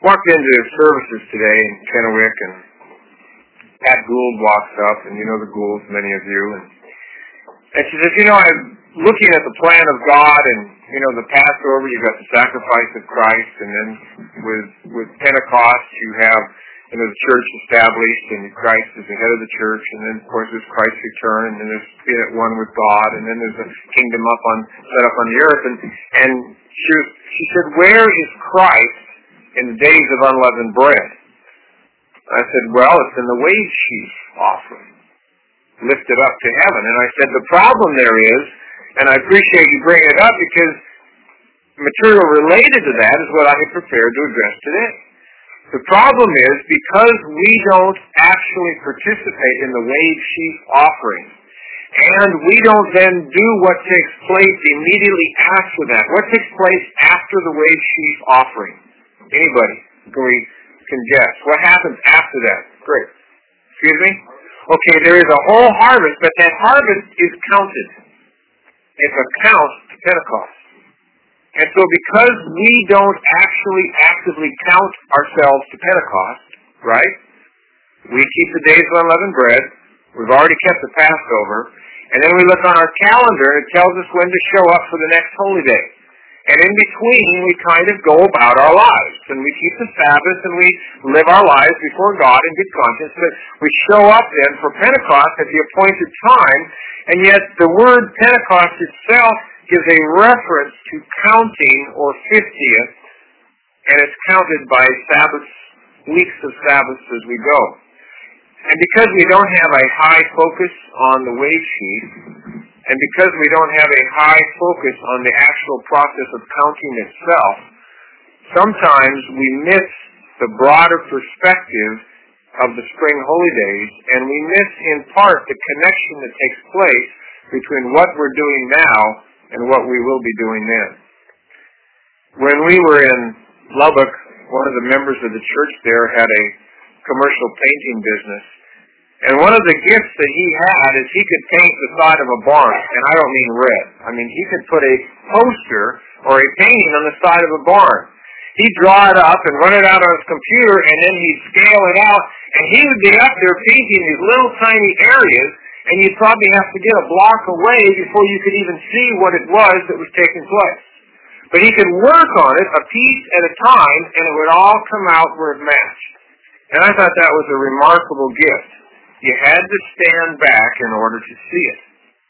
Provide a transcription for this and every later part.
walked into services today in Kennewick, and Pat Gould walks up, and you know the Goulds, many of you, and she says, I'm looking at the plan of God, and, the Passover, you've got the sacrifice of Christ, and then with Pentecost, you have, the church established, and Christ is the head of the church, and then, of course, there's Christ's return, and then there's being at one with God, and then there's a kingdom set up on the earth, and she said, where is Christ in the days of unleavened bread? I said, well, it's in the wage sheaf offering, lifted up to heaven. And I said, the problem there is, and I appreciate you bringing it up because material related to that is what I have prepared to address today. The problem is, because we don't actually participate in the wage sheaf offering, and we don't then do what takes place immediately after that. What takes place after the wage sheaf offering? Anybody can guess. What happens after that? Great. Excuse me? Okay, there is a whole harvest, but that harvest is counted. It's a count to Pentecost. And so because we don't actually actively count ourselves to Pentecost, right? We keep the days of unleavened bread. We've already kept the Passover. And then we look on our calendar and it tells us when to show up for the next holy day. And in between, we kind of go about our lives. And we keep the Sabbath and we live our lives before God in good conscience. But we show up then for Pentecost at the appointed time. And yet the word Pentecost itself gives a reference to counting or 50th. And it's counted by Sabbaths, weeks of Sabbaths as we go. And because we don't have a high focus on the wage sheet, and because we don't have a high focus on the actual process of counting itself, sometimes we miss the broader perspective of the spring holy days, and we miss in part the connection that takes place between what we're doing now and what we will be doing then. When we were in Lubbock, one of the members of the church there had a commercial painting business. And one of the gifts that he had is he could paint the side of a barn, and I don't mean red. I mean, he could put a poster or a painting on the side of a barn. He'd draw it up and run it out on his computer, and then he'd scale it out, and he would be up there painting these little tiny areas, and you'd probably have to get a block away before you could even see what it was that was taking place. But he could work on it a piece at a time, and it would all come out where it matched. And I thought that was a remarkable gift. You had to stand back in order to see it.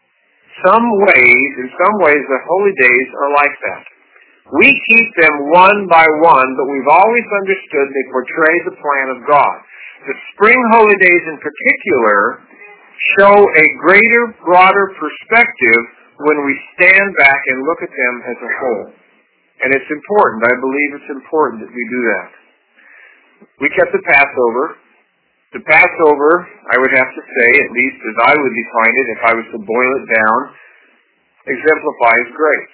In some ways, the holy days are like that. We keep them one by one, but we've always understood they portray the plan of God. The spring holy days in particular show a greater, broader perspective when we stand back and look at them as a whole. And it's important. I believe it's important that we do that. We kept the Passover. The Passover, I would have to say, at least as I would define it, if I was to boil it down, exemplifies grace.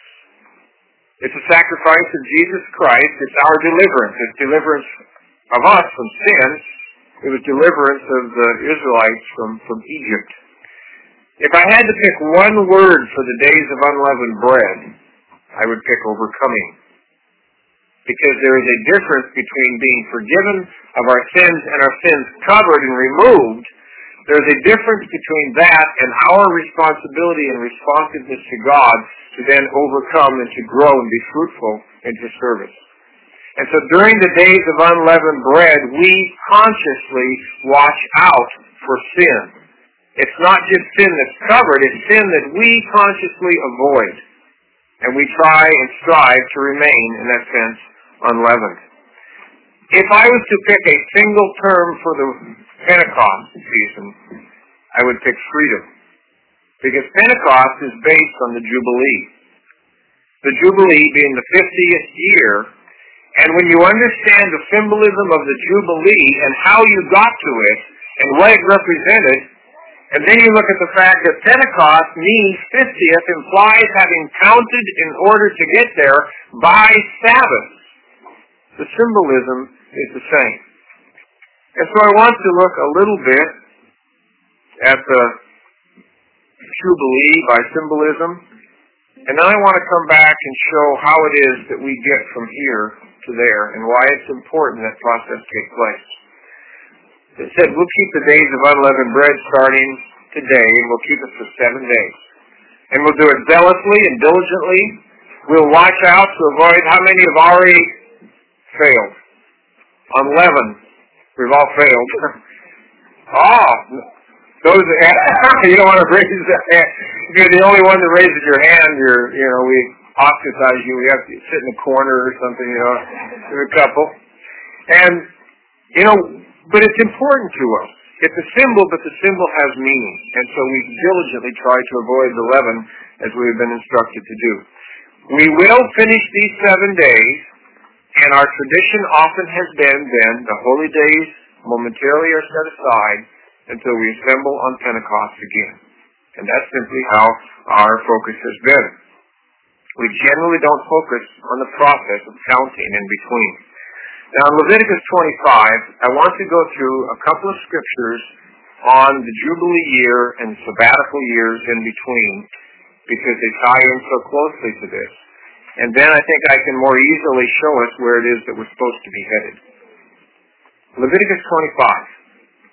It's a sacrifice of Jesus Christ. It's our deliverance. It's deliverance of us from sin. It was deliverance of the Israelites from Egypt. If I had to pick one word for the days of unleavened bread, I would pick overcoming. Because there is a difference between being forgiven of our sins and our sins covered and removed. There's a difference between that and our responsibility and responsiveness to God to then overcome and to grow and be fruitful in His service. And so during the days of unleavened bread, we consciously watch out for sin. It's not just sin that's covered, it's sin that we consciously avoid. And we try and strive to remain, in that sense, unleavened. If I was to pick a single term for the Pentecost season, I would pick freedom. Because Pentecost is based on the Jubilee. The Jubilee being the 50th year. And when you understand the symbolism of the Jubilee and how you got to it and what it represented, and then you look at the fact that Pentecost means 50th implies having counted in order to get there by Sabbath. The symbolism is the same. And so I want to look a little bit at the Jubilee by symbolism And then I want to come back and show how it is that we get from here to there and why it's important that process take place. It said we'll keep the days of unleavened bread starting today, and we'll keep it for 7 days. And we'll do it zealously and diligently. We'll watch out to avoid how many have already failed. Unleavened. We've all failed. Those you don't want to raise that hand. If you're the only one that raises your hand, we ostracize you. We have to sit in a corner or something, there's a couple. And, but it's important to us. It's a symbol, but the symbol has meaning. And so we diligently try to avoid the leaven as we have been instructed to do. We will finish these 7 days, and our tradition often has been then the holy days momentarily are set aside until we assemble on Pentecost again. And that's simply how our focus has been. We generally don't focus on the process of counting in between. Now in Leviticus 25, I want to go through a couple of scriptures on the Jubilee year and sabbatical years in between, because they tie in so closely to this. And then I think I can more easily show us where it is that we're supposed to be headed. Leviticus 25.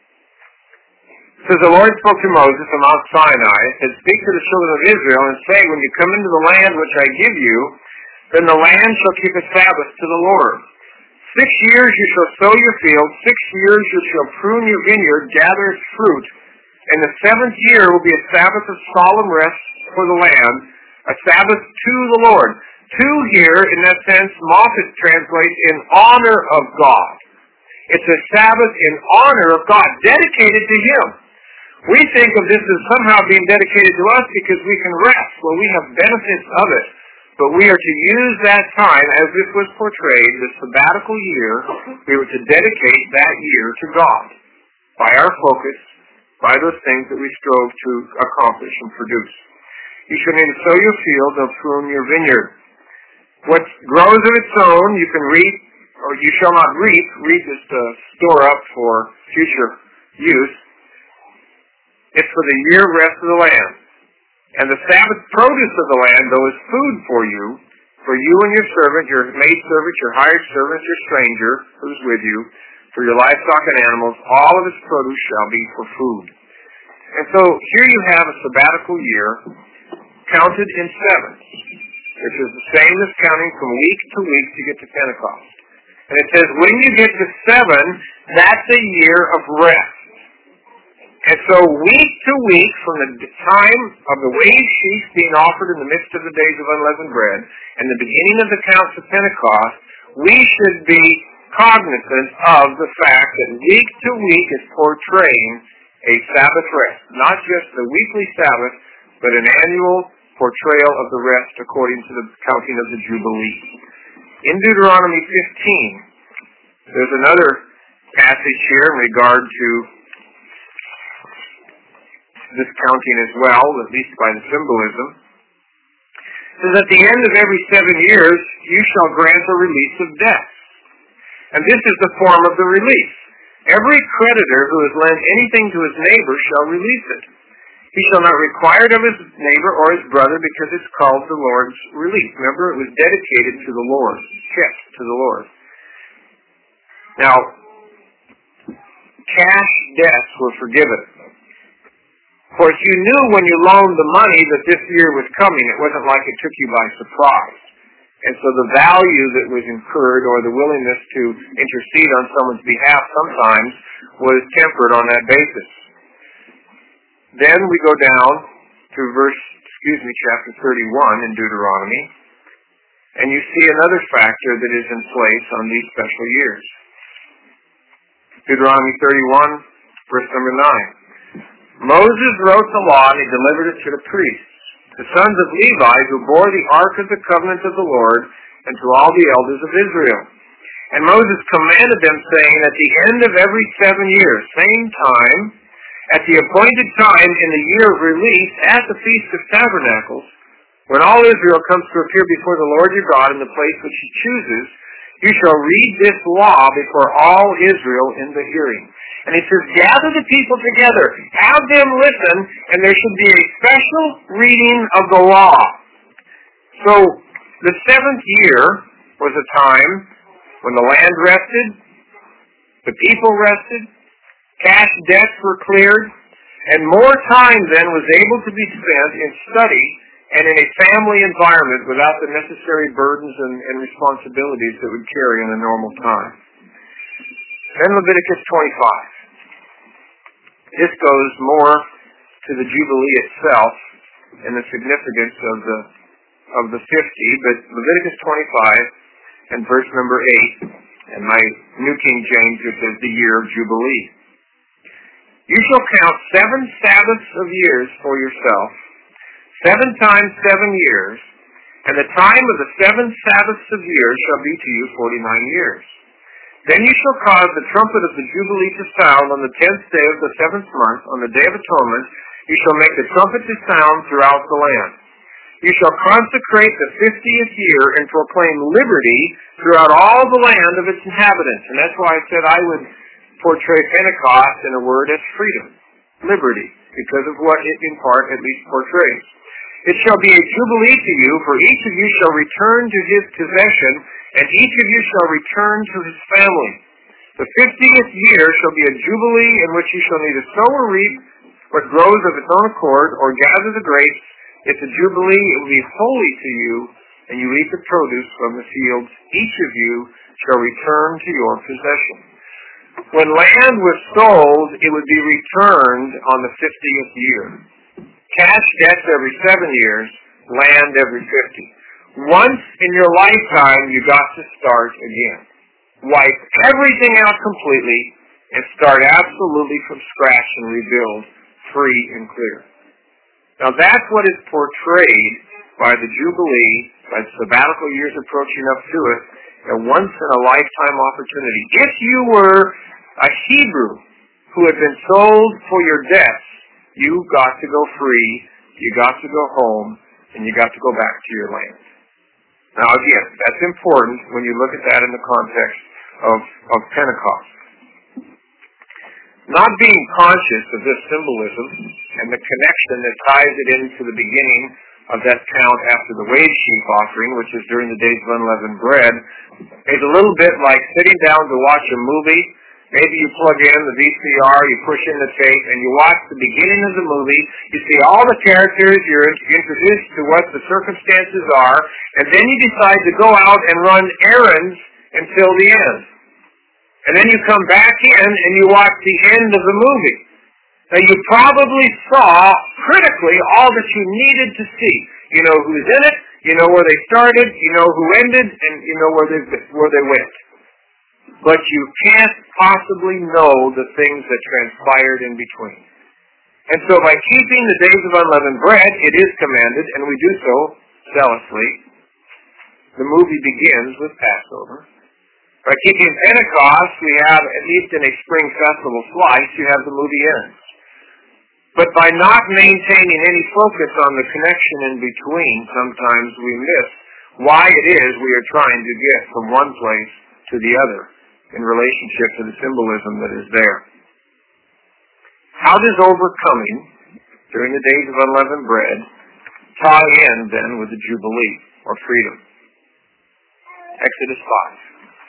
It says, the Lord spoke to Moses on Mount Sinai, and said, speak to the children of Israel, and say, when you come into the land which I give you, then the land shall keep a Sabbath to the Lord. 6 years you shall sow your field, 6 years you shall prune your vineyard, gather its fruit, and the 7th year will be a Sabbath of solemn rest for the land, a Sabbath to the Lord. To here, in that sense, Moffat translates in honor of God. It's a Sabbath in honor of God, dedicated to Him. We think of this as somehow being dedicated to us because we can rest. Well, we have benefits of it. But we are to use that time, as this was portrayed, the sabbatical year, we were to dedicate that year to God by our focus, by those things that we strove to accomplish and produce. You shall neither sow your field nor prune your vineyard. What grows of its own you can reap, or you shall not reap. Reap is to store up for future use. It's for the year rest of the land. And the Sabbath produce of the land, though, is food for you and your servant, your maidservant, your hired servant, your stranger who's with you, for your livestock and animals, all of its produce shall be for food. And so here you have a sabbatical year counted in sevenths, which is the same as counting from week to week to get to Pentecost. And it says when you get to 7, that's a year of rest. And so week to week, from the time of the wave sheaf being offered in the midst of the days of unleavened bread and the beginning of the counts of Pentecost, we should be cognizant of the fact that week to week is portraying a Sabbath rest. Not just the weekly Sabbath, but an annual portrayal of the rest according to the counting of the Jubilee. In Deuteronomy 15, there's another passage here in regard to this counting as well, at least by the symbolism. It says, at the end of every 7 years, you shall grant a release of debts. And this is the form of the release. Every creditor who has lent anything to his neighbor shall release it. He shall not require it of his neighbor or his brother, because it's called the Lord's release. Remember, it was dedicated to the Lord, kept to the Lord. Now, cash debts were forgiven. Of course, you knew when you loaned the money that this year was coming. It wasn't like it took you by surprise. And so the value that was incurred, or the willingness to intercede on someone's behalf sometimes, was tempered on that basis. Then we go down to chapter 31 in Deuteronomy, and you see another factor that is in place on these special years. Deuteronomy 31, verse number 9. Moses wrote the law, and he delivered it to the priests, the sons of Levi, who bore the ark of the covenant of the Lord, and to all the elders of Israel. And Moses commanded them, saying, at the end of every 7 years, same time, at the appointed time in the year of release, at the Feast of Tabernacles, when all Israel comes to appear before the Lord your God in the place which he chooses, you shall read this law before all Israel in the hearing. And he says, gather the people together, have them listen, and there should be a special reading of the law. So, the 7th year was a time when the land rested, the people rested, cash debts were cleared, and more time then was able to be spent in study and in a family environment without the necessary burdens and responsibilities that would carry in a normal time. Then Leviticus 25. This goes more to the Jubilee itself and the significance of the 50, but Leviticus 25 and verse number 8, and my New King James, it says the year of Jubilee. You shall count 7 Sabbaths of years for yourself, 7 times 7 years, and the time of the 7 Sabbaths of years shall be to you 49 years. Then you shall cause the trumpet of the Jubilee to sound on the 10th day of the 7th month, on the Day of Atonement. You shall make the trumpet to sound throughout the land. You shall consecrate the 50th year and proclaim liberty throughout all the land of its inhabitants. And that's why I said I would portray Pentecost in a word as freedom, liberty, because of what it in part at least portrays. It shall be a jubilee to you, for each of you shall return to his possession, and each of you shall return to his family. The 50th year shall be a jubilee in which you shall neither sow or reap what grows of its own accord, or gather the grapes. It's a jubilee, it will be holy to you, and you eat the produce from the fields. Each of you shall return to your possession. When land was sold, it would be returned on the 50th year. Cash debts every 7 years, land every 50. Once in your lifetime, you got to start again. Wipe everything out completely and start absolutely from scratch and rebuild free and clear. Now that's what is portrayed by the Jubilee, by the sabbatical years approaching up to it, a once-in-a-lifetime opportunity. If you were a Hebrew who had been sold for your debts, you got to go free, you got to go home, and you got to go back to your land. Now again, that's important when you look at that in the context of Pentecost. Not being conscious of this symbolism and the connection that ties it into the beginning of that count after the wave sheaf offering, which is during the days of unleavened bread, is a little bit like sitting down to watch a movie. Maybe you plug in the VCR, you push in the tape, and you watch the beginning of the movie. You see all the characters, you're introduced to what the circumstances are, and then you decide to go out and run errands until the end. And then you come back in and you watch the end of the movie. Now you probably saw critically all that you needed to see. You know who's in it, you know where they started, you know who ended, and you know where they went. But you can't possibly know the things that transpired in between. And so by keeping the days of unleavened bread, it is commanded, and we do so zealously. The movie begins with Passover. By keeping Pentecost, we have, at least in a spring festival slice, you have the movie ends. But by not maintaining any focus on the connection in between, sometimes we miss why it is we are trying to get from one place to the other in relationship to the symbolism that is there. How does overcoming during the days of unleavened bread tie in then with the Jubilee or freedom? Exodus 5.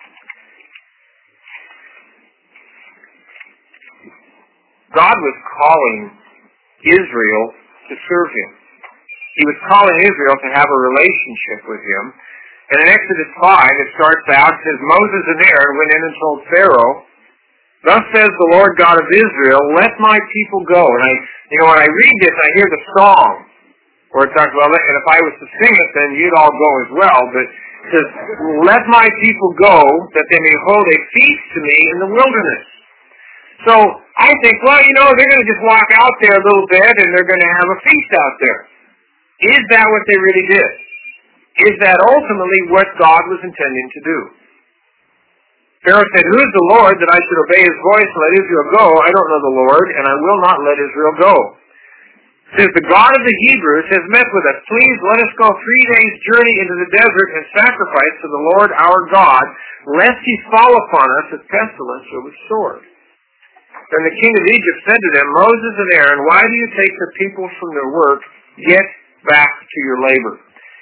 God was calling Israel to serve Him. He was calling Israel to have a relationship with Him. And in Exodus 5, it starts out, it says, Moses and Aaron went in and told Pharaoh, Thus says the Lord God of Israel, let my people go. And when I read this, I hear the song where it talks about, and if I was to sing it, then you'd all go as well. But it says, let my people go, that they may hold a feast to me in the wilderness. So I think, they're going to just walk out there a little bit and they're going to have a feast out there. Is that what they really did? Is that ultimately what God was intending to do? Pharaoh said, Who is the Lord that I should obey His voice and let Israel go? I don't know the Lord, and I will not let Israel go. It says, The God of the Hebrews has met with us. Please let us go 3 days' journey into the desert and sacrifice to the Lord our God, lest He fall upon us with pestilence or with sword. Then the king of Egypt said to them, Moses and Aaron, why do you take the people from their work? Get back to your labor.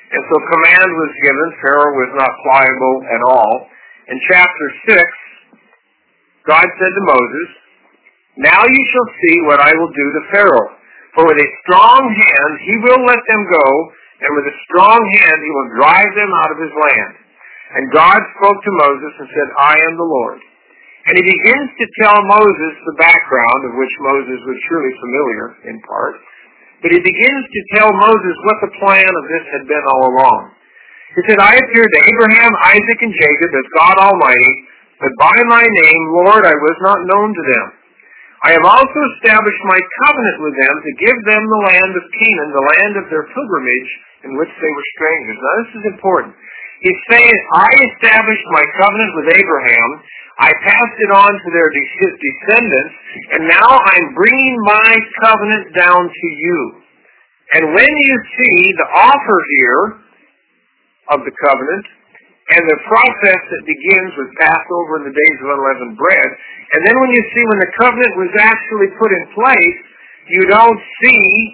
And so command was given. Pharaoh was not pliable at all. In chapter 6, God said to Moses, "Now you shall see what I will do to Pharaoh. For with a strong hand he will let them go, and with a strong hand he will drive them out of his land." And God spoke to Moses and said, "I am the Lord." And he begins to tell Moses the background, of which Moses was surely familiar in part. But he begins to tell Moses what the plan of this had been all along. He said, "I appeared to Abraham, Isaac, and Jacob as God Almighty, but by my name, Lord, I was not known to them. I have also established my covenant with them to give them the land of Canaan, the land of their pilgrimage, in which they were strangers." Now this is important. He's saying, I established my covenant with Abraham, I passed it on to their descendants, and now I'm bringing my covenant down to you. And when you see the offer here of the covenant, and the process that begins with Passover and the days of unleavened bread, and then when you see when the covenant was actually put in place, you don't see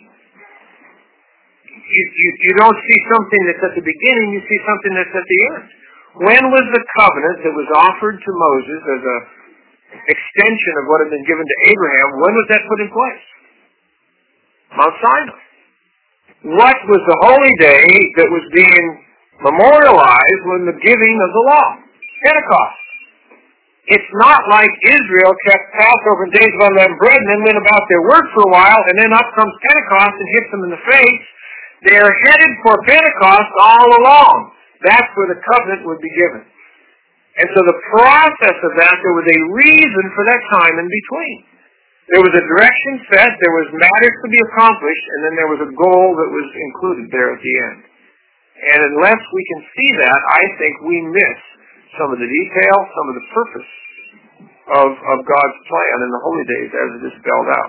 something that's at the beginning, you see something that's at the end. When was the covenant that was offered to Moses as an extension of what had been given to Abraham, when was that put in place? Mount Sinai. What was the holy day that was being memorialized when the giving of the law? Pentecost. It's not like Israel kept Passover and days of unleavened bread and then went about their work for a while, and then up comes Pentecost and hits them in the face. They're headed for Pentecost all along. That's where the covenant would be given. And so the process of that, there was a reason for that time in between. There was a direction set, there was matters to be accomplished, and then there was a goal that was included there at the end. And unless we can see that, I think we miss some of the detail, some of the purpose of God's plan in the holy days as it is spelled out.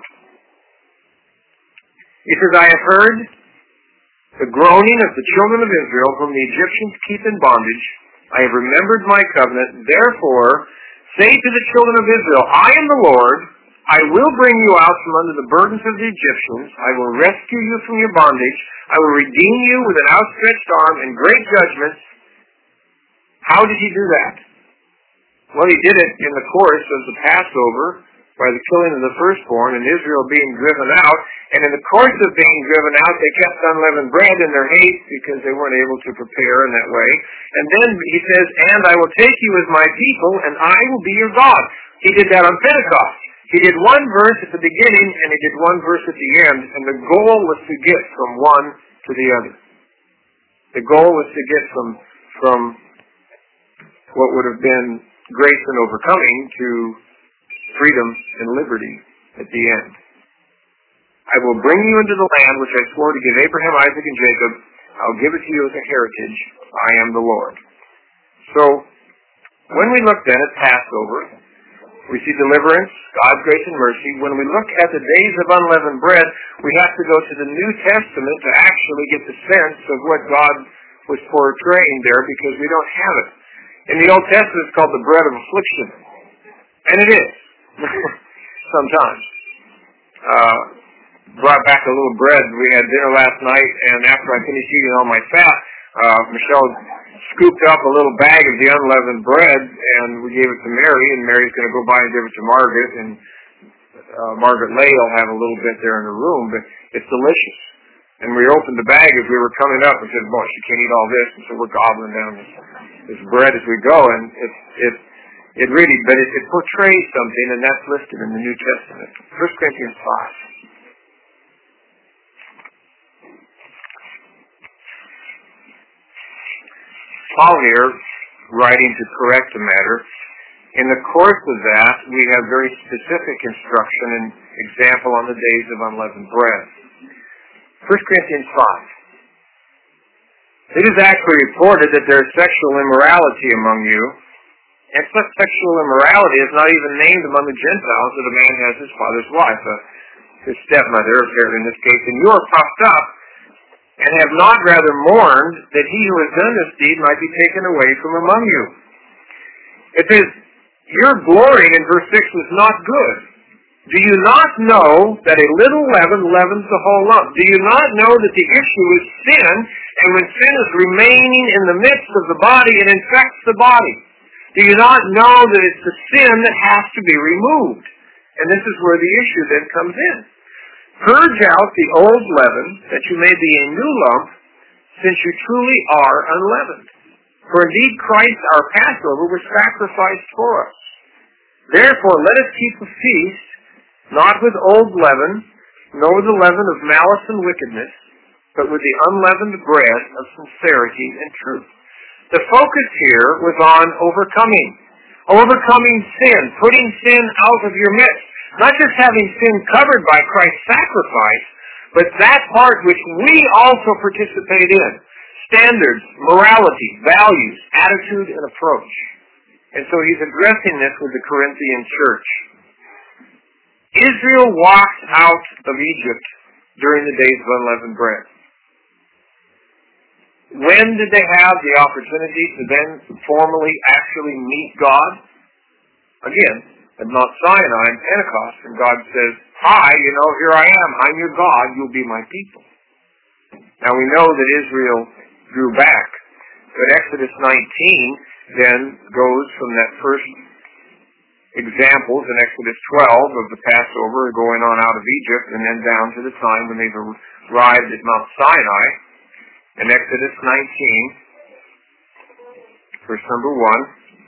He says, "I have heard the groaning of the children of Israel, whom the Egyptians keep in bondage. I have remembered my covenant. Therefore, say to the children of Israel, I am the Lord. I will bring you out from under the burdens of the Egyptians. I will rescue you from your bondage. I will redeem you with an outstretched arm and great judgments." How did he do that? Well, he did it in the course of the Passover by the killing of the firstborn and Israel being driven out. And in the course of being driven out, they kept unleavened bread in their haste because they weren't able to prepare in that way. And then he says, "And I will take you as my people, and I will be your God." He did that on Pentecost. He did one verse at the beginning, and he did one verse at the end, and the goal was to get from one to the other. The goal was to get from what would have been grace and overcoming to freedom and liberty at the end. "I will bring you into the land which I swore to give Abraham, Isaac, and Jacob. I'll give it to you as a heritage. I am the Lord." So, when we look then at Passover, we see deliverance, God's grace and mercy. When we look at the days of unleavened bread, we have to go to the New Testament to actually get the sense of what God was portraying there, because we don't have it. In the Old Testament, it's called the bread of affliction. And it is. Sometimes. Brought back a little bread. We had dinner last night, and after I finished eating all my fat, Michelle scooped up a little bag of the unleavened bread, and we gave it to Mary, and Mary's going to go by and give it to Margaret, and Margaret Lay will have a little bit there in her room, but it's delicious. And we opened the bag as we were coming up and said, "Boy, she can't eat all this," and so we're gobbling down this bread as we go, and it really, but it portrays something, and that's listed in the New Testament. 1 Corinthians 5. Paul here, writing to correct the matter, in the course of that, we have very specific instruction and example on the days of unleavened bread. 1 Corinthians 5. "It is actually reported that there is sexual immorality among you, and such sexual immorality is not even named among the Gentiles, that a man has his father's wife," his stepmother, apparently in this case, "and you are puffed up, and have not rather mourned that he who has done this deed might be taken away from among you." It says, your glorying in verse 6 was not good. Do you not know that a little leaven leavens the whole lump? Do you not know that the issue is sin, and when sin is remaining in the midst of the body, it infects the body? Do you not know that it's the sin that has to be removed? And this is where the issue then comes in. Purge out the old leaven, that you may be a new lump, since you truly are unleavened. For indeed Christ our Passover was sacrificed for us. Therefore let us keep a feast, not with old leaven, nor with the leaven of malice and wickedness, but with the unleavened bread of sincerity and truth. The focus here was on overcoming sin, putting sin out of your midst. Not just having sin covered by Christ's sacrifice, but that part which we also participate in. Standards, morality, values, attitude, and approach. And so he's addressing this with the Corinthian church. Israel walked out of Egypt during the days of unleavened bread. When did they have the opportunity to then formally actually meet God? Again, at Mount Sinai and Pentecost, and God says, "Hi, here I am. I'm your God. You'll be my people." Now we know that Israel drew back, but Exodus 19 then goes from that first examples in Exodus 12 of the Passover going on out of Egypt, and then down to the time when they've arrived at Mount Sinai. In Exodus 19, verse number 1,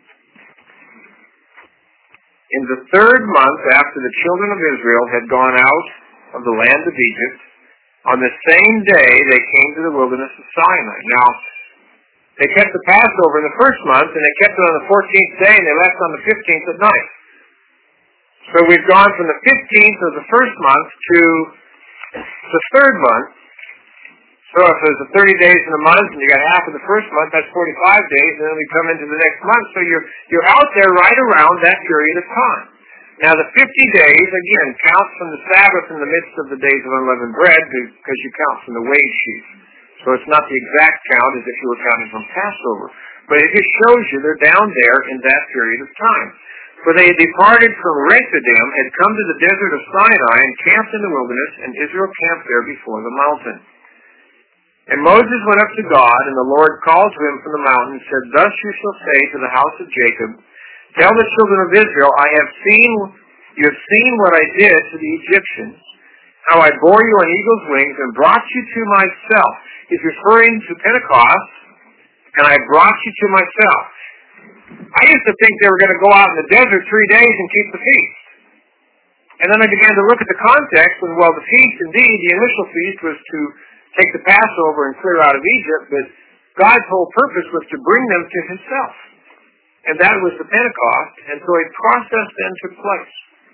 in the third month after the children of Israel had gone out of the land of Egypt, on the same day they came to the wilderness of Sinai. Now, they kept the Passover in the first month, and they kept it on the 14th day, and they left on the 15th at night. So we've gone from the 15th of the first month to the third month. So if there's 30 days in a month, and you got half of the first month, that's 45 days, and then we come into the next month. So you're out there right around that period of time. Now the 50 days, again, counts from the Sabbath in the midst of the days of unleavened bread, because you count from the wage sheaf. So it's not the exact count as if you were counting from Passover. But it just shows you they're down there in that period of time. For they had departed from Rephidim, had come to the desert of Sinai, and camped in the wilderness, and Israel camped there before the mountain. And Moses went up to God, and the Lord called to him from the mountain, and said, "Thus you shall say to the house of Jacob, tell the children of Israel, you have seen what I did to the Egyptians, how I bore you on eagle's wings and brought you to myself." He's referring to Pentecost, and I brought you to myself. I used to think they were going to go out in the desert 3 days and keep the feast. And then I began to look at the context, and the feast, indeed, the initial feast was to take the Passover and clear out of Egypt, but God's whole purpose was to bring them to himself. And that was the Pentecost, and so a process then took place.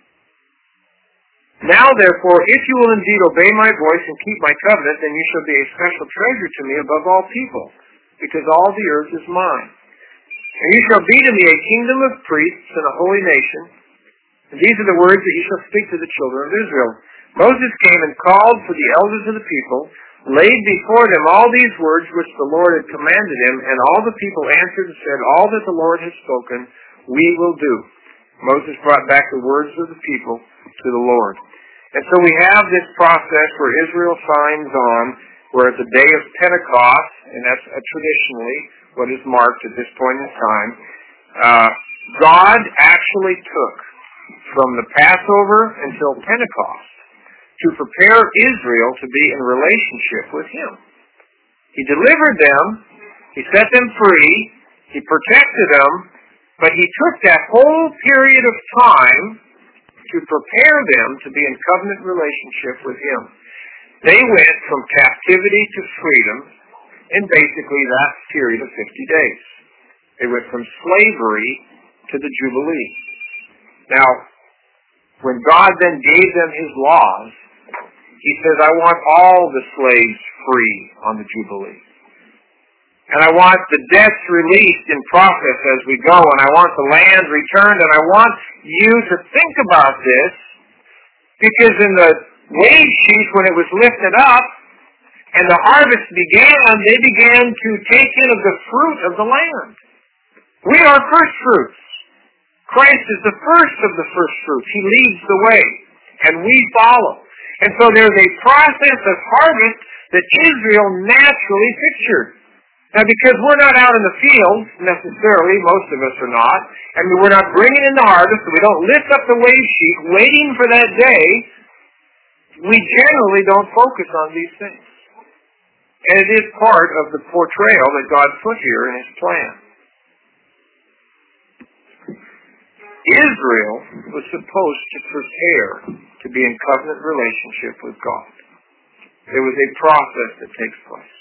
Now, therefore, if you will indeed obey my voice and keep my covenant, then you shall be a special treasure to me above all people, because all the earth is mine. And you shall be to me a kingdom of priests and a holy nation. And these are the words that you shall speak to the children of Israel. Moses came and called for the elders of the people, laid before them all these words which the Lord had commanded him, and all the people answered and said, "All that the Lord has spoken, we will do." Moses brought back the words of the people to the Lord. And so we have this process where Israel signs on, where at the day of Pentecost, and that's traditionally what is marked at this point in time, God actually took from the Passover until Pentecost to prepare Israel to be in relationship with him. He delivered them, he set them free, he protected them, but he took that whole period of time to prepare them to be in covenant relationship with him. They went from captivity to freedom in basically that period of 50 days. They went from slavery to the Jubilee. Now, when God then gave them his laws, he says, "I want all the slaves free on the Jubilee. And I want the debts released in process as we go, and I want the land returned, and I want you to think about this, because in the wage sheaf, when it was lifted up, and the harvest began, they began to take in of the fruit of the land. We are first fruits. Christ is the first of the first fruits. He leads the way. and we follow. And so there's a process of harvest that Israel naturally pictured. Now, because we're not out in the fields, necessarily, most of us are not, and we're not bringing in the harvest, so we don't lift up the wave sheet waiting for that day, we generally don't focus on these things. And it is part of the portrayal that God put here in His plan. Israel was supposed to prepare to be in covenant relationship with God. There was a process that takes place.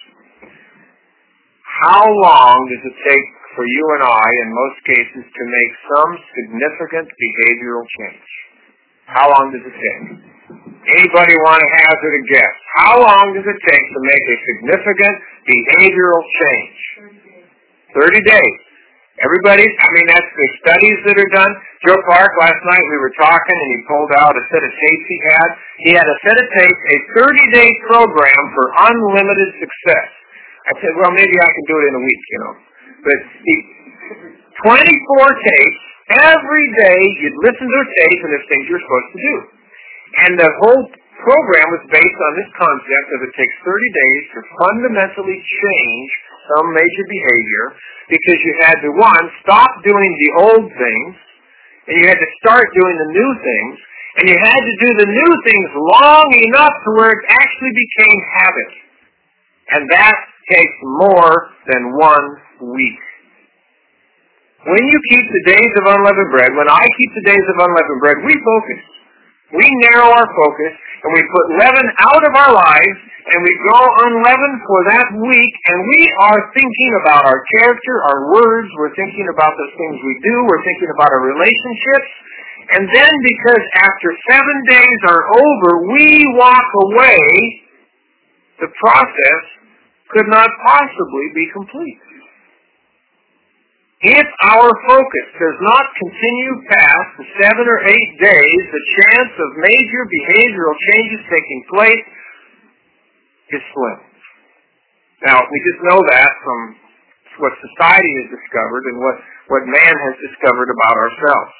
How long does it take for you and I, in most cases, to make some significant behavioral change? How long does it take? Anybody want to hazard a guess? How long does it take to make a significant behavioral change? 30 days. Everybody, that's the studies that are done. Joe Clark, last night we were talking and he pulled out a set of tapes he had. He had a set of tapes, a 30-day program for unlimited success. I said, well, maybe I can do it in a week, But 24 tapes, every day you'd listen to a tape and there's things you're supposed to do. And the whole program was based on this concept of it takes 30 days to fundamentally change some major behavior, because you had to, one, stop doing the old things, and you had to start doing the new things, and you had to do the new things long enough to where it actually became habit. And that takes more than 1 week. When you keep the days of unleavened bread, when I keep the days of unleavened bread, we focus. We narrow our focus, and we put leaven out of our lives, and we go unleavened for that week, and we are thinking about our character, our words, we're thinking about the things we do, we're thinking about our relationships, and then because after 7 days are over, we walk away, the process could not possibly be complete. If our focus does not continue past the 7 or 8 days, the chance of major behavioral changes taking place is slim. Now, we just know that from what society has discovered and what man has discovered about ourselves.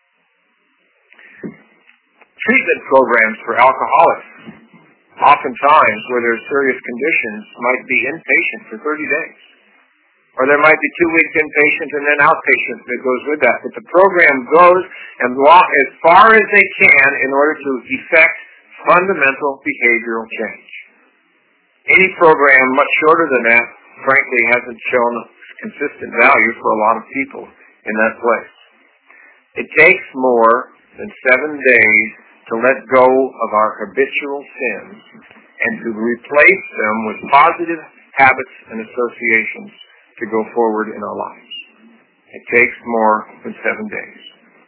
Treatment programs for alcoholics, oftentimes where there's serious conditions, might be inpatient for 30 days. Or there might be 2 weeks inpatient and then outpatient that goes with that. But the program goes and walk as far as they can in order to effect fundamental behavioral change. Any program much shorter than that, frankly, hasn't shown consistent value for a lot of people in that place. It takes more than 7 days to let go of our habitual sins and to replace them with positive habits and associations to go forward in our lives. It takes more than 7 days.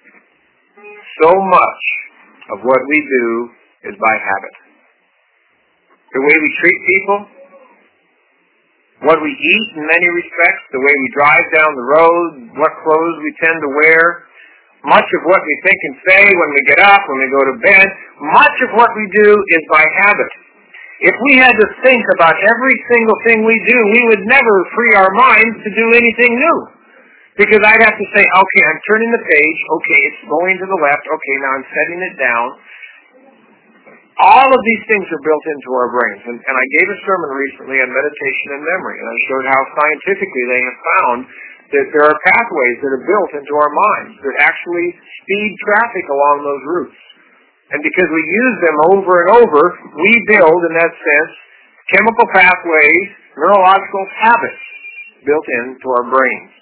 So much of what we do is by habit. The way we treat people, what we eat in many respects, the way we drive down the road, what clothes we tend to wear, much of what we think and say when we get up, when we go to bed, much of what we do is by habit. If we had to think about every single thing we do, we would never free our minds to do anything new. Because I'd have to say, okay, I'm turning the page, okay, it's going to the left, okay, now I'm setting it down. All of these things are built into our brains. And I gave a sermon recently on meditation and memory, and I showed how scientifically they have found that there are pathways that are built into our minds that actually speed traffic along those routes. And because we use them over and over, we build, in that sense, chemical pathways, neurological habits built into our brains.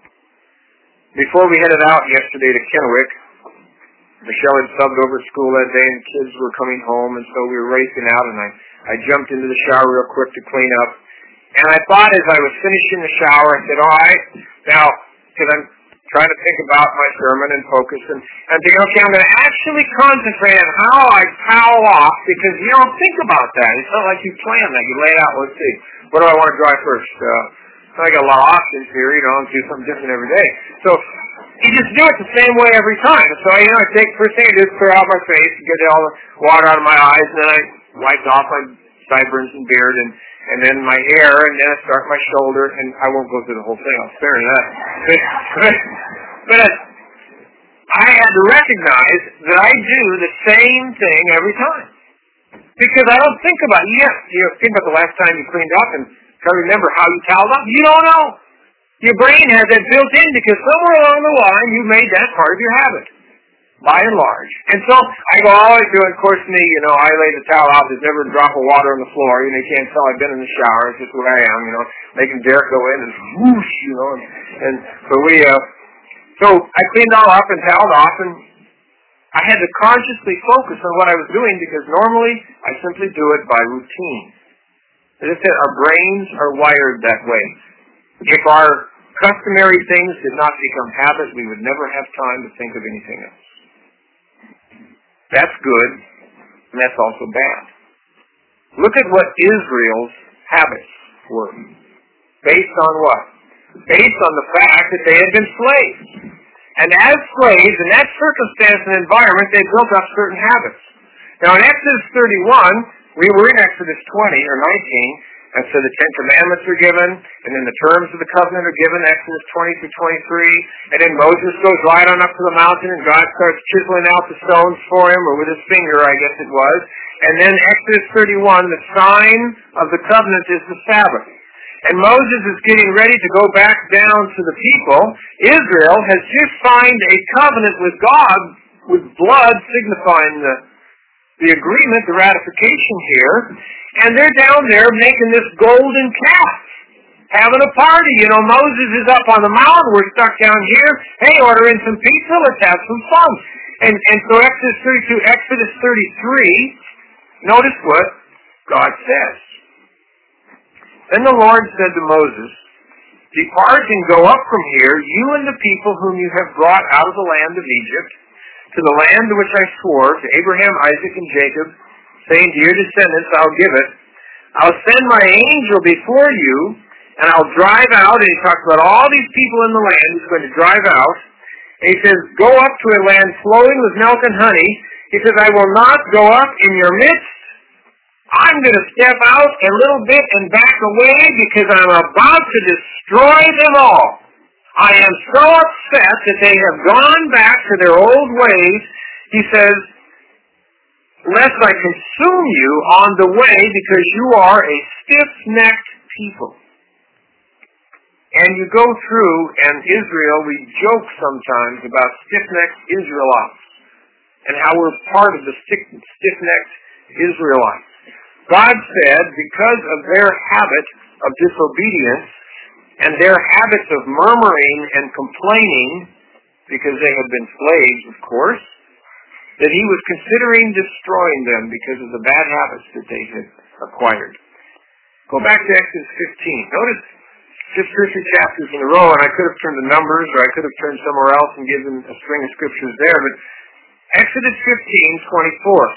Before we headed out yesterday to Kennewick, Michelle had subbed over at school that day and kids were coming home, and so we were racing out, and I jumped into the shower real quick to clean up. And I thought as I was finishing the shower, I said, all right, now, because I'm trying to think about my sermon and focus, and I'm thinking, okay, I'm going to actually concentrate on how I towel off, because you don't think about that. It's not like you plan that. You lay it out, let's see, what do I want to dry first? I got a lot of options here, and do something different every day. So you just do it the same way every time. So, I take first thing I do is clear out my face, get all the water out of my eyes, and then I wipe off my sideburns and beard, and then my hair, and then I start my shoulder, and I won't go through the whole thing. I'll spare you that. But I had to recognize that I do the same thing every time. Because I don't think about it. Yes, you think about the last time you cleaned up and try to remember how you toweled up. You don't know. Your brain has that built in because somewhere along the line you made that part of your habit, by and large. And so I go always do it. Of course, me, I lay the towel out. There's never a drop of water on the floor. You can't tell I've been in the shower. It's just what I am, making Derek go in and whoosh, and so I cleaned all up and toweled off, and I had to consciously focus on what I was doing because normally I simply do it by routine. As I said, our brains are wired that way. If our customary things did not become habit, we would never have time to think of anything else. That's good, and that's also bad. Look at what Israel's habits were. Based on what? Based on the fact that they had been slaves. And as slaves, in that circumstance and environment, they built up certain habits. Now in Exodus 31, we were in Exodus 20 or 19, and so the Ten Commandments are given, and then the terms of the covenant are given, Exodus 20 through 23, and then Moses goes right on up to the mountain, and God starts chiseling out the stones for him, or with his finger, I guess it was. And then Exodus 31, the sign of the covenant is the Sabbath. And Moses is getting ready to go back down to the people. Israel has just signed a covenant with God, with blood signifying the agreement, the ratification here. And they're down there making this golden calf, having a party. Moses is up on the mountain. We're stuck down here. Hey, order in some pizza. Let's have some fun. And so Exodus 32, Exodus 33, notice what God says. Then the Lord said to Moses, "Depart and go up from here, you and the people whom you have brought out of the land of Egypt, to the land to which I swore to Abraham, Isaac, and Jacob, saying to your descendants, I'll give it. I'll send my angel before you, and I'll drive out," and he talks about all these people in the land he's going to drive out. And he says, "Go up to a land flowing with milk and honey." He says, "I will not go up in your midst. I'm going to step out a little bit and back away because I'm about to destroy them all. I am so upset that they have gone back to their old ways." He says, "Lest I consume you on the way because you are a stiff-necked people." And you go through, and Israel, we joke sometimes about stiff-necked Israelites and how we're part of the stiff-necked Israelites. God said, because of their habit of disobedience and their habits of murmuring and complaining, because they had been slaves, of course, that he was considering destroying them because of the bad habits that they had acquired. Go back to Exodus 15. Notice just 2 or 3 chapters in a row, and I could have turned to Numbers, or I could have turned somewhere else and given a string of scriptures there, but Exodus 15:24.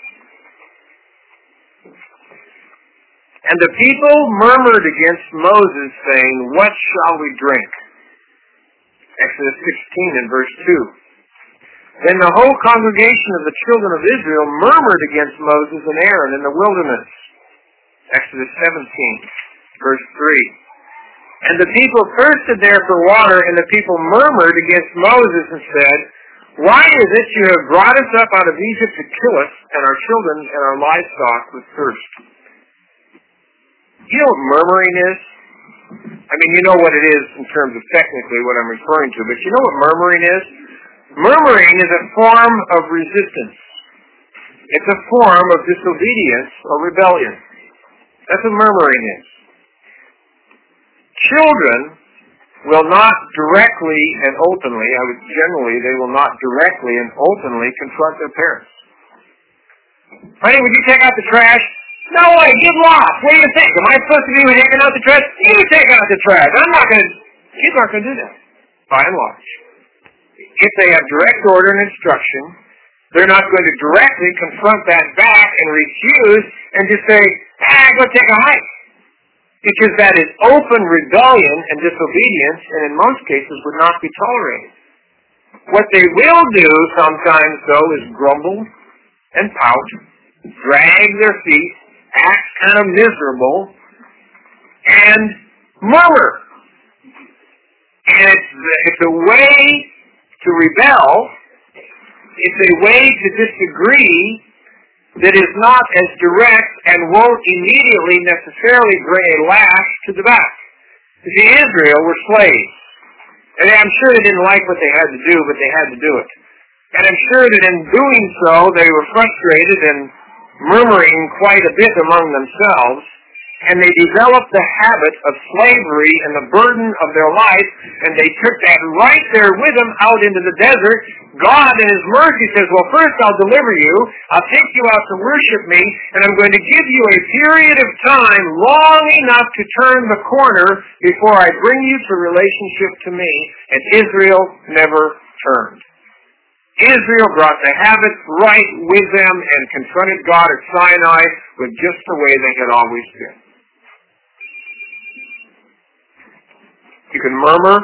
"And the people murmured against Moses, saying, What shall we drink?" Exodus 16 and verse 2. "Then the whole congregation of the children of Israel murmured against Moses and Aaron in the wilderness." Exodus 17, verse 3. "And the people thirsted there for water, and the people murmured against Moses and said, Why is it you have brought us up out of Egypt to kill us and our children and our livestock with thirst?" You know what murmuring is? I mean, you know what it is in terms of technically what I'm referring to, but you know what murmuring is? Murmuring is a form of resistance. It's a form of disobedience or rebellion. That's what murmuring is. Children will not directly and openly, they will not directly and openly confront their parents. "Honey, would you take out the trash?" "No way, get lost. What do you think? Am I supposed to be taking out the trash?" "You take out the trash." Kids aren't going to do that, by and large. If they have direct order and instruction, they're not going to directly confront that back and refuse and just say, go take a hike. Because that is open rebellion and disobedience, and in most cases would not be tolerated. What they will do sometimes, though, is grumble and pout, drag their feet, act kind of miserable, and murmur. And it's a way to rebel It's a way to disagree that is not as direct and won't immediately necessarily bring a lash to the back. You see, Israel were slaves. And I'm sure they didn't like what they had to do, but they had to do it. And I'm sure that in doing so, they were frustrated and murmuring quite a bit among themselves, and they developed the habit of slavery and the burden of their life, and they took that right there with them out into the desert. God in His mercy says, well, first I'll deliver you, I'll take you out to worship me, and I'm going to give you a period of time long enough to turn the corner before I bring you to relationship to me. And Israel never turned. Israel brought the habits right with them and confronted God at Sinai with just the way they had always been. You can murmur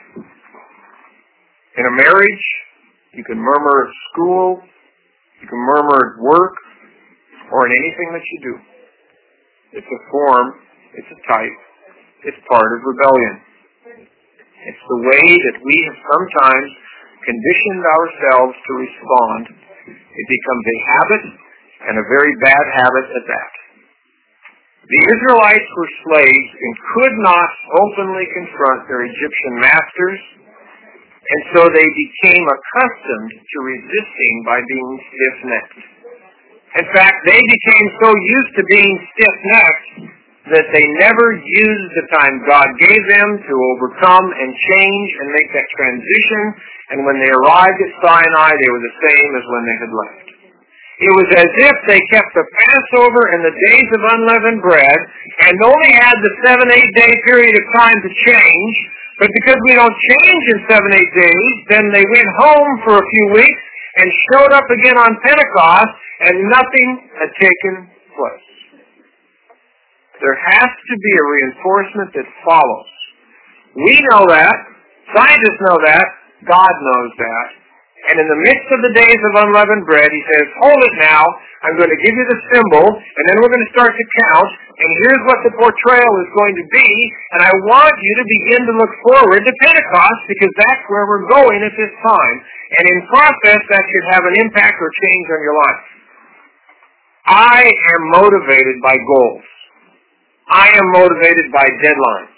in a marriage, you can murmur at school, you can murmur at work, or in anything that you do. It's a form, it's a type, it's part of rebellion. It's the way that we have sometimes conditioned ourselves to respond. It becomes a habit, and a very bad habit at that. The Israelites were slaves and could not openly confront their Egyptian masters, and so they became accustomed to resisting by being stiff-necked. In fact, they became so used to being stiff-necked that they never used the time God gave them to overcome and change and make that transition, and when they arrived at Sinai, they were the same as when they had left. It was as if they kept the Passover and the days of unleavened bread and only had the 7-8 day period of time to change, but because we don't change in 7-8 days, then they went home for a few weeks and showed up again on Pentecost, and nothing had taken place. There has to be a reinforcement that follows. We know that. Scientists know that. God knows that. And in the midst of the days of unleavened bread, He says, hold it now. I'm going to give you the symbol, and then we're going to start to count, and here's what the portrayal is going to be, and I want you to begin to look forward to Pentecost, because that's where we're going at this time. And in process, that should have an impact or change on your life. I am motivated by goals. I am motivated by deadlines.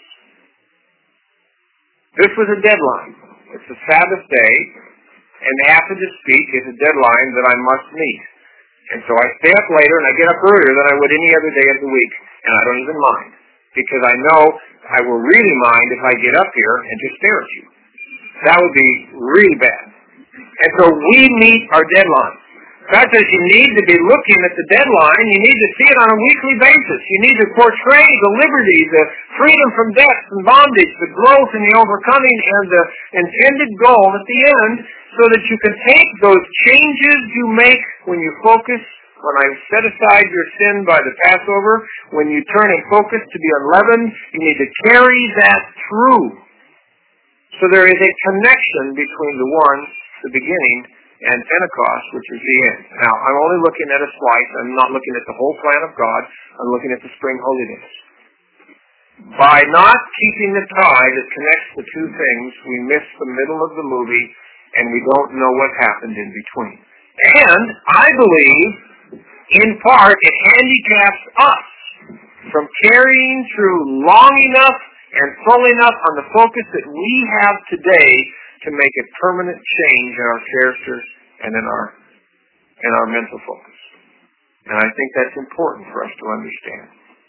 This was a deadline. It's a Sabbath day, and after the speech is a deadline that I must meet. And so I stay up later and I get up earlier than I would any other day of the week. And I don't even mind. Because I know I will really mind if I get up here and just stare at you. That would be really bad. And so we meet our deadline. God says you need to be looking at the deadline. You need to see it on a weekly basis. You need to portray the liberty, the freedom from death and bondage, the growth and the overcoming, and the intended goal at the end, so that you can take those changes you make when you focus. When I set aside your sin by the Passover, when you turn and focus to be unleavened, you need to carry that through. So there is a connection between the beginning, and Pentecost, which is the end. Now, I'm only looking at a slice. I'm not looking at the whole plan of God. I'm looking at the spring holiness. By not keeping the tie that connects the two things, we miss the middle of the movie, and we don't know what happened in between. And I believe, in part, it handicaps us from carrying through long enough and full enough on the focus that we have today to make a permanent change in our character and in our mental focus. And I think that's important for us to understand.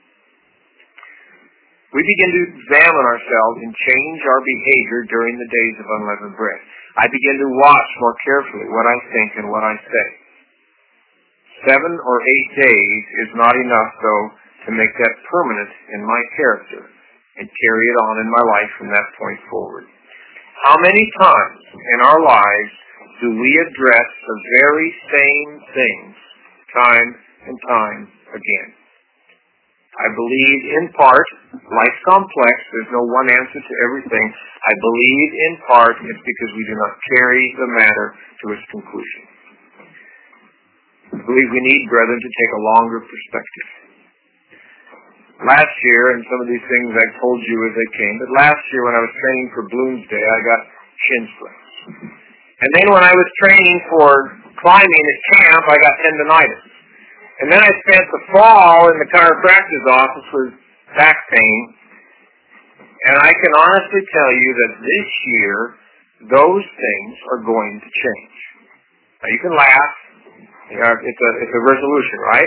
We begin to examine ourselves and change our behavior during the days of unleavened bread. I begin to watch more carefully what I think and what I say. 7 or 8 days is not enough, though, to make that permanent in my character and carry it on in my life from that point forward. How many times in our lives do we address the very same things time and time again? I believe in part, life's complex, there's no one answer to everything. I believe in part it's because we do not carry the matter to its conclusion. I believe we need, brethren, to take a longer perspective. Last year, and some of these things I told you as they came, but last year when I was training for Bloomsday, I got shin splints. And then when I was training for climbing at camp, I got tendonitis. And then I spent the fall in the chiropractor's office with back pain. And I can honestly tell you that this year, those things are going to change. Now you can laugh. You know, it's a resolution, right?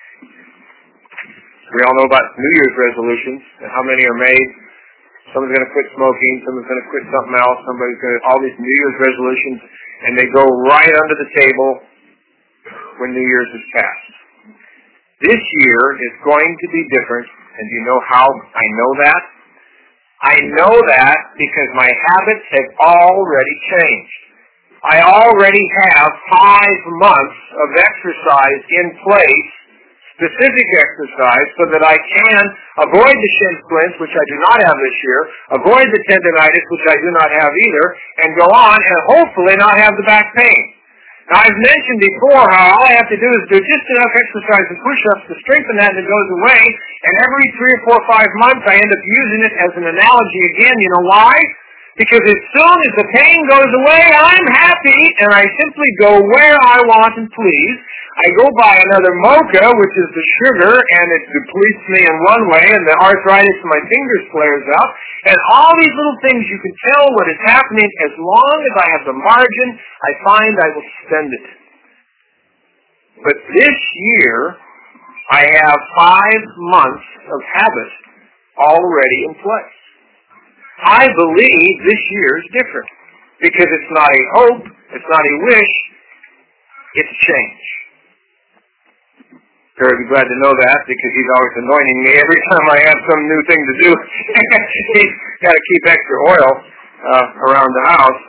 We all know about New Year's resolutions and how many are made. Someone's going to quit smoking, someone's going to quit something else, somebody's going to, all these New Year's resolutions, and they go right under the table when New Year's is passed. This year is going to be different, and do you know how I know that? I know that because my habits have already changed. I already have 5 months of exercise in place, specific exercise, so that I can avoid the shin splints, which I do not have this year, avoid the tendonitis, which I do not have either, and go on and hopefully not have the back pain. Now, I've mentioned before how all I have to do is do just enough exercise and push-ups to strengthen that and it goes away, and every 3 or 4 or 5 months I end up using it as an analogy again. You know why? Because as soon as the pain goes away, I'm happy, and I simply go where I want and please. I go buy another Mocha, which is the sugar, and it depletes me in one way, and the arthritis in my fingers flares up. And all these little things, you can tell what is happening. As long as I have the margin, I find I will spend it. But this year, I have 5 months of habit already in place. I believe this year is different because it's not a hope, it's not a wish, it's a change. Sure, I'd be glad to know that because he's always anointing me every time I have some new thing to do. He's got to keep extra oil around the house.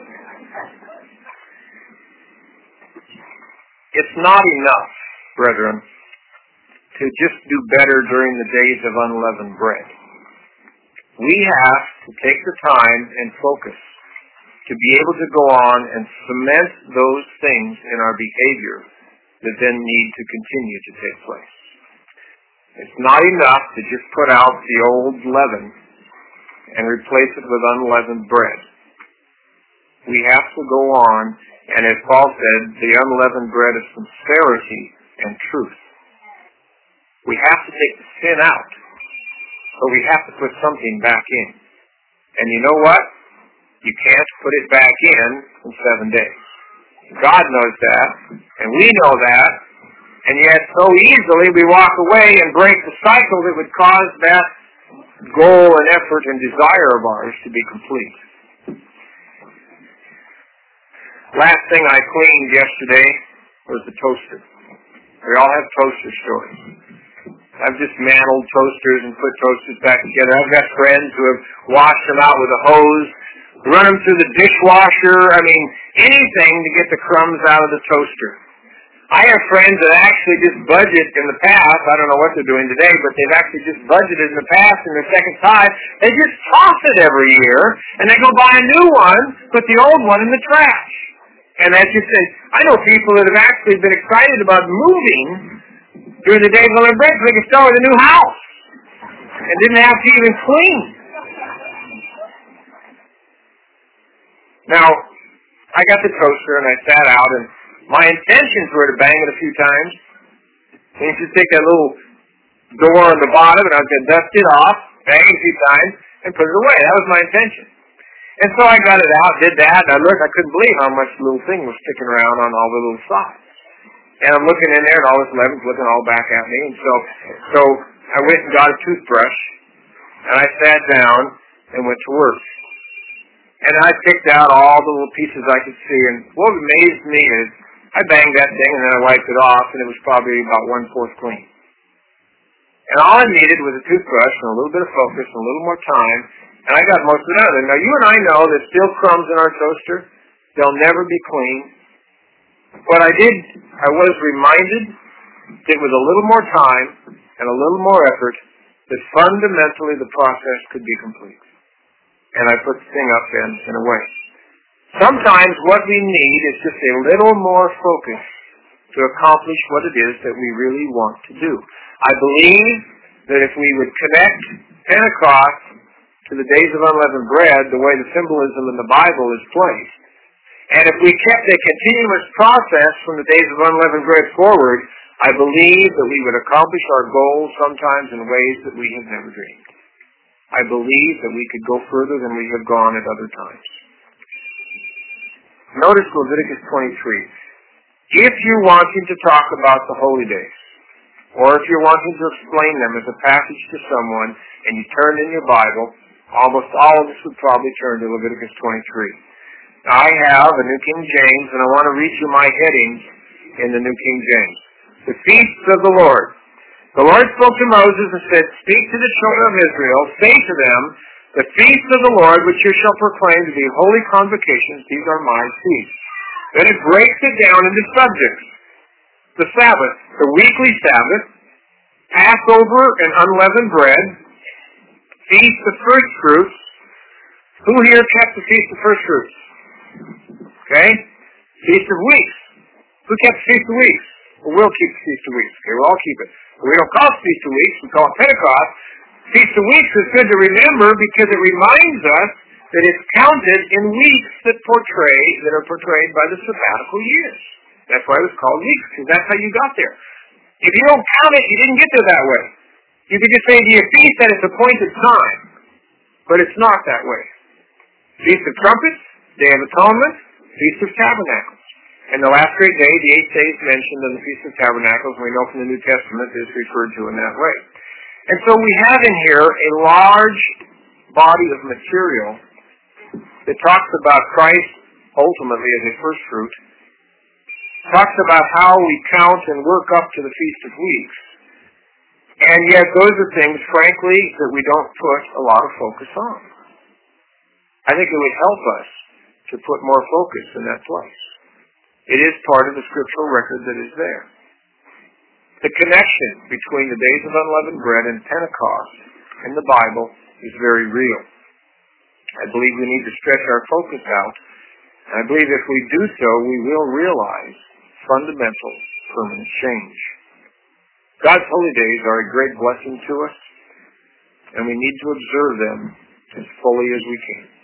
It's not enough, brethren, to just do better during the days of unleavened bread. We have to take the time and focus to be able to go on and cement those things in our behavior that then need to continue to take place. It's not enough to just put out the old leaven and replace it with unleavened bread. We have to go on, and as Paul said, the unleavened bread of sincerity and truth. We have to take the sin out. So we have to put something back in. And you know what? You can't put it back in 7 days. God knows that, and we know that, and yet so easily we walk away and break the cycle that would cause that goal and effort and desire of ours to be complete. Last thing I cleaned yesterday was the toaster. We all have toaster stories. I've dismantled toasters and put toasters back together. I've got friends who have washed them out with a hose, run them through the dishwasher. I mean, anything to get the crumbs out of the toaster. I have friends that actually just budget in the past. I don't know what they're doing today, but they've actually just budgeted in the past, and the second time, they just toss it every year, and they go buy a new one, put the old one in the trash. And as you say, I know people that have actually been excited about moving during the days of unleavened bread so they could start with a new house and didn't have to even clean. Now, I got the toaster and I sat out, and my intentions were to bang it a few times. And you should take that little door on the bottom, and I was going to dust it off, bang it a few times, and put it away. That was my intention. And so I got it out, did that, and I looked. I couldn't believe how much the little thing was sticking around on all the little sides. And I'm looking in there, and all this leaven's looking all back at me. And so I went and got a toothbrush, and I sat down and went to work. And I picked out all the little pieces I could see. And what amazed me is I banged that thing, and then I wiped it off, and it was probably about 1/4 clean. And all I needed was a toothbrush and a little bit of focus and a little more time, and I got most of it out of it. Now, you and I know there's still crumbs in our toaster. They'll never be clean. What I did, I was reminded that with a little more time and a little more effort, that fundamentally the process could be complete. And I put the thing up in a way. Sometimes what we need is just a little more focus to accomplish what it is that we really want to do. I believe that if we would connect Pentecost to the days of unleavened bread, the way the symbolism in the Bible is placed, And if we kept a continuous process from the days of unleavened bread forward, I believe that we would accomplish our goals sometimes in ways that we have never dreamed. I believe that we could go further than we have gone at other times. Notice Leviticus 23. If you're wanting to talk about the holy days, or if you're wanting to explain them as a passage to someone, and you turn in your Bible, almost all of us would probably turn to Leviticus 23. Now, I have a New King James, and I want to read you my headings in the New King James. The feasts of the Lord. The Lord spoke to Moses and said, Speak to the children of Israel, say to them, The feasts of the Lord, which you shall proclaim to be holy convocations, these are my feasts. Then it breaks it down into subjects. The Sabbath, the weekly Sabbath, Passover and unleavened bread, Feast of First Fruits. Who here kept the Feast of First Fruits? Okay? Feast of Weeks. Who kept the Feast of Weeks? Well, we'll keep the Feast of Weeks. Okay, we'll all keep it. We don't call it Feast of Weeks, we call it Pentecost. Feast of Weeks is good to remember because it reminds us that it's counted in weeks that are portrayed by the sabbatical years. That's why it was called weeks, because that's how you got there. If you don't count it, you didn't get there that way. You could just say to your feast that it's appointed time, but it's not that way. Feast of Trumpets, Day of Atonement, Feast of Tabernacles. And the last great day, the 8 days mentioned in the Feast of Tabernacles, we know from the New Testament, is referred to in that way. And so we have in here a large body of material that talks about Christ ultimately as a first fruit, talks about how we count and work up to the Feast of Weeks. And yet those are things, frankly, that we don't put a lot of focus on. I think it would help us to put more focus in that place. It is part of the scriptural record that is there. The connection between the days of unleavened bread and Pentecost in the Bible is very real. I believe we need to stretch our focus out. And I believe if we do so, we will realize fundamental, permanent change. God's holy days are a great blessing to us, and we need to observe them as fully as we can.